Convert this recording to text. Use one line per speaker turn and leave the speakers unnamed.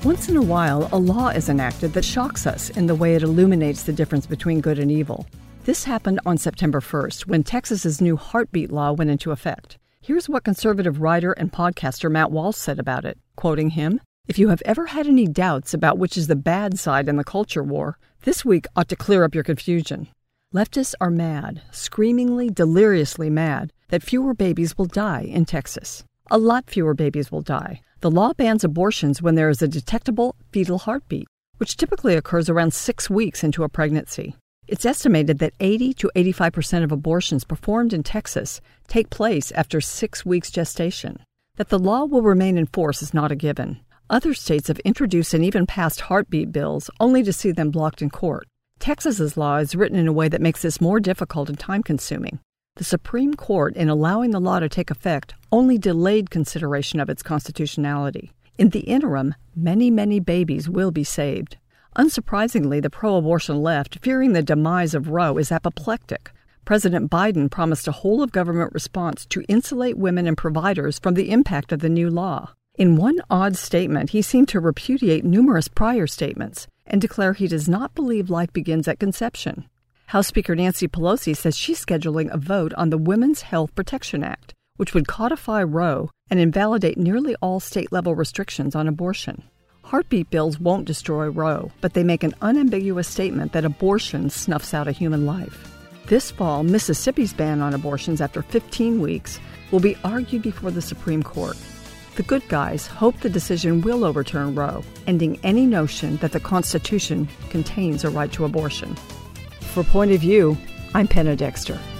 Once in a while, a law is enacted that shocks us in the way it illuminates the difference between good and evil. This happened on September 1st, when Texas's new heartbeat law went into effect. Here's what conservative writer and podcaster Matt Walsh said about it, quoting him, "If you have ever had any doubts about which is the bad side in the culture war, this week ought to clear up your confusion. Leftists are mad, screamingly, deliriously mad, that fewer babies will die in Texas. A lot fewer babies will die. The law bans abortions when there is a detectable fetal heartbeat, which typically occurs around 6 weeks into a pregnancy. It's estimated that 80 to 85% of abortions performed in Texas take place after 6 weeks gestation. That the law will remain in force is not a given. Other states have introduced and even passed heartbeat bills, only to see them blocked in court. Texas's law is written in a way that makes this more difficult and time-consuming. The Supreme Court, in allowing the law to take effect, only delayed consideration of its constitutionality. In the interim, many babies will be saved. Unsurprisingly, the pro-abortion left, fearing the demise of Roe, is apoplectic. President Biden promised a whole-of-government response to insulate women and providers from the impact of the new law. In one odd statement, he seemed to repudiate numerous prior statements and declare he does not believe life begins at conception. House Speaker Nancy Pelosi says she's scheduling a vote on the Women's Health Protection Act, which would codify Roe and invalidate nearly all state-level restrictions on abortion. Heartbeat bills won't destroy Roe, but they make an unambiguous statement that abortion snuffs out a human life. This fall, Mississippi's ban on abortions after 15 weeks will be argued before the Supreme Court. The good guys hope the decision will overturn Roe, ending any notion that the Constitution contains a right to abortion. For Point of View, I'm Penna Dexter.